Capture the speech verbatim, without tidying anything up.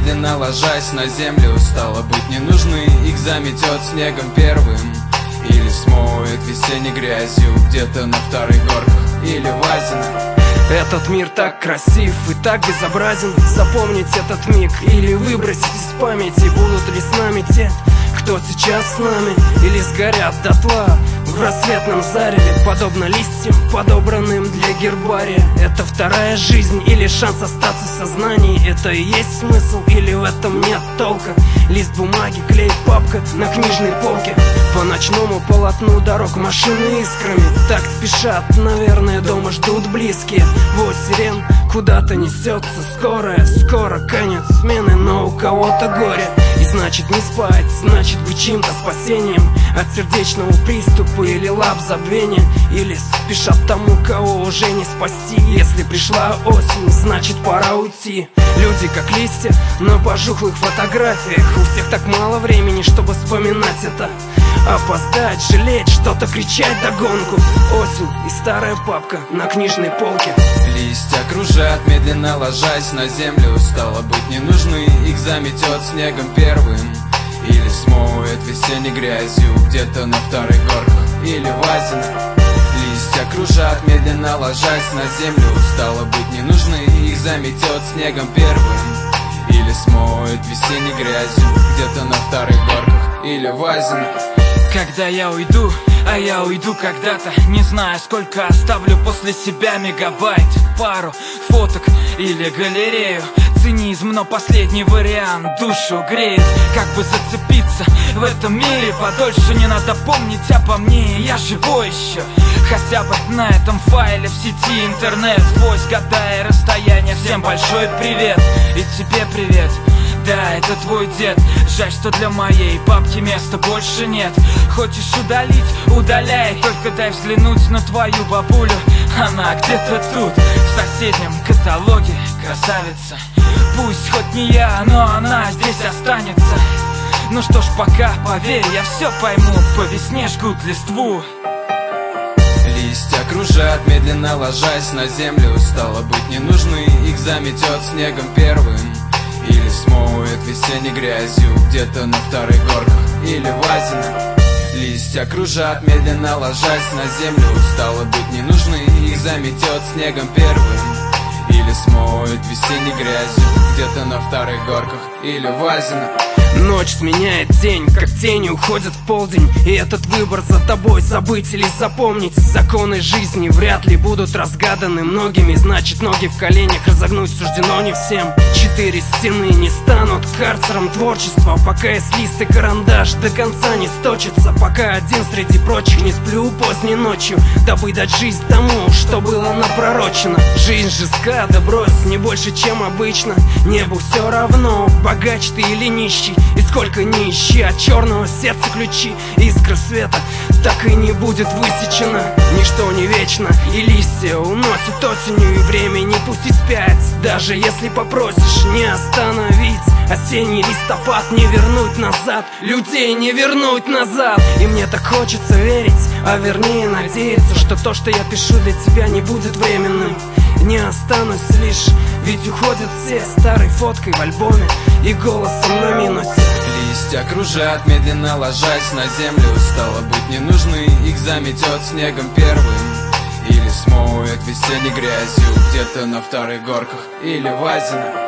медленно ложась на землю. Стало быть, не нужны, их заметет снегом первым или смоет весенней грязью где-то на вторых горках или Вазино. Этот мир так красив и так безобразен. Запомнить этот миг или выбросить из памяти. Будут ли с нами те, кто сейчас с нами, или сгорят дотла в рассветном зареве, подобно листьям, подобранным для гербария? Это вторая жизнь или шанс остаться в сознании? Это и есть смысл или в этом нет толка? Лист бумаги, клей, папка на книжной полке. По ночному полотну дорог машины искрами так спешат, наверное, дома ждут близкие. Вот сирен куда-то несется скорая. Скоро конец смены, но у кого-то горе. И значит не спать, значит быть чьим-то спасением от сердечного приступа или лап забвения. Или спешат тому, кого уже не спасти. Если пришла осень, значит пора уйти. Люди как листья на пожухлых фотографиях. У всех так мало времени, чтобы вспоминать это. Опоздать, жалеть, что-то кричать догонку. Осень и старая папка на книжной полке. Листья кружат, медленно ложась на землю. Стало быть, не нужны, их заметет снегом первым или смоет весенней грязью где-то на вторых горках или Вазино. Листья кружат, медленно ложась на землю. Стало быть, не нужны, их заметет снегом первым или смоет весенней грязью где-то на вторых горках или Вазино. Когда я уйду, а я уйду когда-то, не знаю, сколько оставлю после себя мегабайт. Пару фоток или галерею. Цинизм, но последний вариант душу греет. Как бы зацепиться в этом мире подольше, не надо помнить обо мне, я живой еще. Хотя бы на этом файле в сети интернет. Сквозь года и расстояние всем большой привет. И тебе привет. Да, это твой дед. Жаль, что для моей бабки места больше нет. Хочешь удалить? Удаляй. Только дай взглянуть на твою бабулю. Она где-то тут, в соседнем каталоге. Красавица. Пусть хоть не я, но она здесь останется. Ну что ж, пока, поверь, я все пойму. По весне жгут листву. Листья кружат, медленно ложась на землю. Стало быть, не нужны, их заметет снегом первым или смоет весенней грязью где-то на вторых горках или Вазино. Листья кружат, медленно ложась на землю. Стало быть, не нужны, их заметет снегом первым или смоет весенней грязью где-то на вторых горках или Вазино. Ночь сменяет день, как тени уходят в полдень. И этот выбор за тобой, забыть или запомнить. Законы жизни вряд ли будут разгаданы многими. Значит, ноги в коленях разогнуть суждено не всем. Четыре стены не станут карцером творчества, пока есть лист и карандаш до конца не сточится. Пока один среди прочих не сплю поздней ночью, дабы дать жизнь тому, что было напророчено. Жизнь жестка, да брось, не больше, чем обычно. Небу все равно, богач ты или нищий. И сколько ни ищи, от черного сердца ключи. Искра света так и не будет высечена. Ничто не вечно, и листья уносят осенью. И время не пустить спять, даже если попросишь не остановить. Осенний листопад не вернуть назад, людей не вернуть назад. И мне так хочется верить, а вернее надеяться, что то, что я пишу для тебя, не будет временным. Не останусь лишь, ведь уходят все старой фоткой в альбоме и голосом на минусе. Листья кружат, медленно ложась на землю. Стало быть, не нужны, их заметет снегом первым или смоет весенней грязью где-то на вторых горках или Вазино.